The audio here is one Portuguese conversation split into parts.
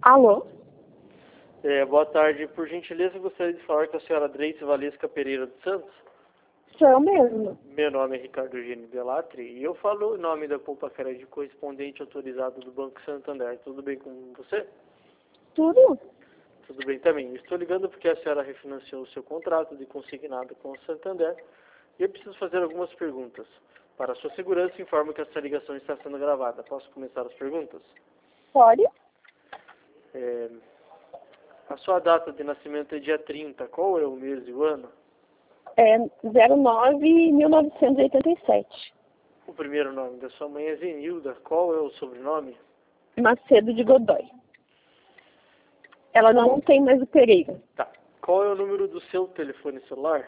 Alô? Boa tarde. Por gentileza, gostaria de falar com a senhora Dreice Valesca Pereira dos Santos. Sou eu mesmo. Meu nome é Ricardo Eugênio Delatri e eu falo em nome da Poupa Crédito correspondente autorizado do Banco Santander. Tudo bem com você? Tudo? Tudo bem também. Estou ligando porque a senhora refinanciou o seu contrato de consignado com o Santander e eu preciso fazer algumas perguntas. Para a sua segurança, informo que essa ligação está sendo gravada. Posso começar as perguntas? Pode? A sua data de nascimento é dia 30. Qual é o mês e o ano? É 09-1987. O primeiro nome da sua mãe é Zenilda. Qual é o sobrenome? Macedo de Godoy. Ela não tem mais o Pereira. Tá. Qual é o número do seu telefone celular?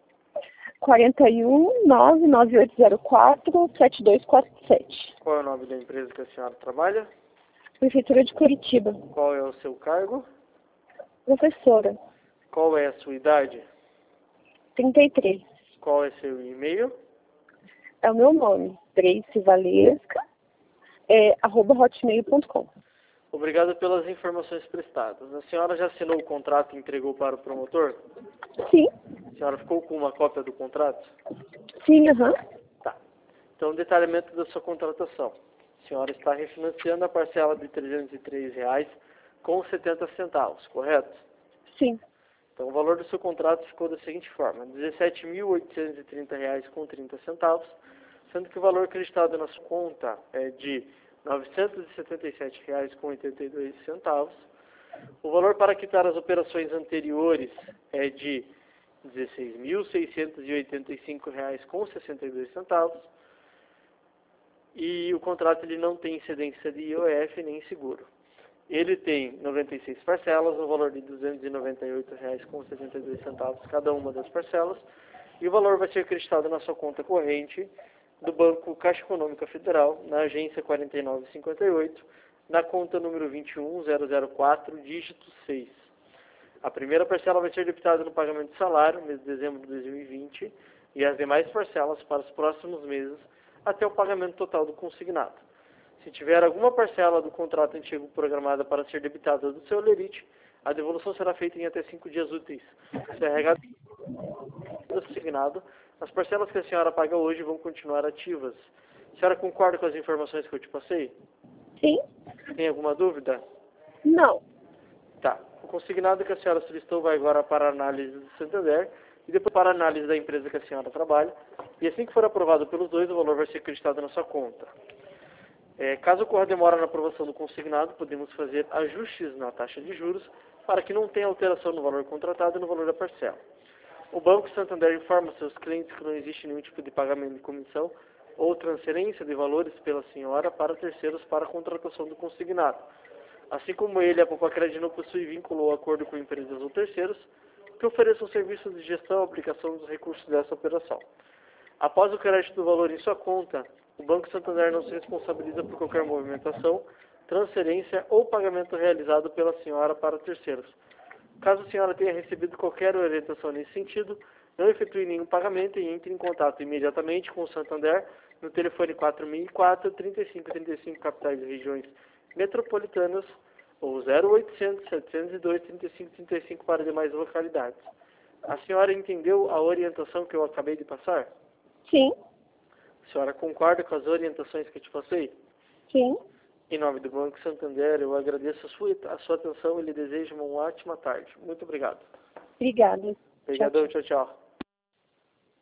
41-99804-7247. Qual é o nome da empresa que a senhora trabalha? Prefeitura de Curitiba. Qual é o seu cargo? Professora. Qual é a sua idade? 33. Qual é seu e-mail? É o meu nome. Dreice Valesca. @hotmail.com. Obrigado pelas informações prestadas. A senhora já assinou o contrato e entregou para o promotor? Sim. A senhora ficou com uma cópia do contrato? Sim, aham. Tá. Então, detalhamento da sua contratação. A senhora está refinanciando a parcela de R$ 303,70, correto? Sim. Então, o valor do seu contrato ficou da seguinte forma: R$ 17.830,30, sendo que o valor acreditado na sua conta é de R$ 977,82. O valor para quitar as operações anteriores é de R$ 16.685,62. E o contrato ele não tem incidência de IOF nem seguro. Ele tem 96 parcelas, no valor de R$ 298,72 cada uma das parcelas, e o valor vai ser acreditado na sua conta corrente do Banco Caixa Econômica Federal, na agência 4958, na conta número 21004, dígito 6. A primeira parcela vai ser debitada no pagamento de salário, mês de dezembro de 2020, e as demais parcelas para os próximos meses, até o pagamento total do consignado. Se tiver alguma parcela do contrato antigo programada para ser debitada do seu lerite, a devolução será feita em até 5 dias úteis. Se é regado do consignado, as parcelas que a senhora paga hoje vão continuar ativas. A senhora concorda com as informações que eu te passei? Sim? Tem alguma dúvida? Não. Tá. O consignado que a senhora solicitou vai agora para a análise do Santander e depois para a análise da empresa que a senhora trabalha. E assim que for aprovado pelos dois, o valor vai ser acreditado na sua conta. Caso ocorra demora na aprovação do consignado, podemos fazer ajustes na taxa de juros para que não tenha alteração no valor contratado e no valor da parcela. O Banco Santander informa seus clientes que não existe nenhum tipo de pagamento de comissão ou transferência de valores pela senhora para terceiros para a contratação do consignado. Assim como ele, a Poupa Crédito não possui vínculo ou acordo com empresas ou terceiros que ofereçam serviços de gestão e aplicação dos recursos dessa operação. Após o crédito do valor em sua conta, o Banco Santander não se responsabiliza por qualquer movimentação, transferência ou pagamento realizado pela senhora para terceiros. Caso a senhora tenha recebido qualquer orientação nesse sentido, não efetue nenhum pagamento e entre em contato imediatamente com o Santander no telefone 4004-3535, capitais e regiões metropolitanas, ou 0800-702-3535 para demais localidades. A senhora entendeu a orientação que eu acabei de passar? Sim. A senhora concorda com as orientações que eu te passei? Sim. Em nome do Banco Santander, eu agradeço a sua atenção e lhe desejo uma ótima tarde. Muito obrigado. Obrigada. Obrigadão, tchau, tchau.